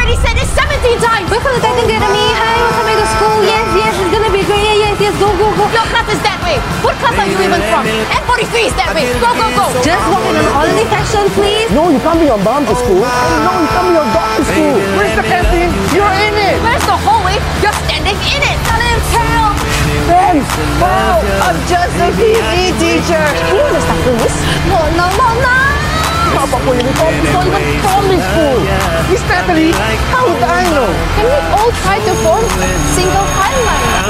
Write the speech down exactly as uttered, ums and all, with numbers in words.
already said it seventeen times! We're gonna take and get me. Hi, we're coming to school. Yes, yes, it's gonna be great. Yeah, yes, yes, go, go, go. Your class is that way! What class are you even from? M forty-three is that way! Go, go, go! Just walk in on holiday fashion, please. No, you can't bring your mom to school. Hey, no, you can't bring your dog to school. Where's the canteen? You're in it. Where's the hallway? You're standing in it! Tell him, help! Ben, wow, I'm just a P E teacher. You wanna start this? No, no, no, no! Papa po uniform is not even from this school. Miss Natalie, how would I know? Can we all try to form a single timeline?